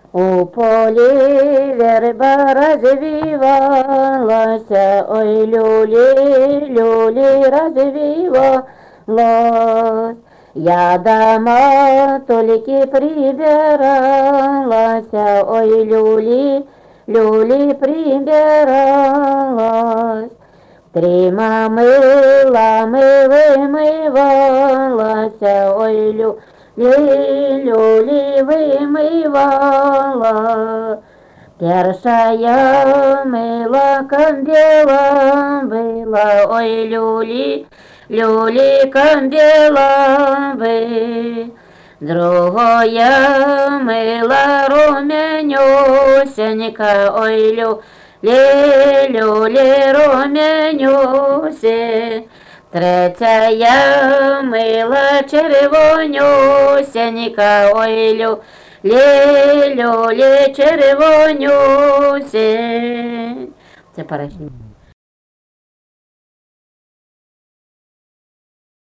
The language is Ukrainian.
У полі верба розвивалася, ой, люлі, люлі розвивалась. Я дома тільки прибиралася, ой, люлі, люлі прибиралась. Трьома милами вимивалася, ой, люлі вимивала. Першая мила кандела была, ой, люлі, люлі кандела бы. Другая мила румянюсенька, ой, люлі румянюсе. Третя мила червонюсенька, ой, люлі червонюсе. Це парашні.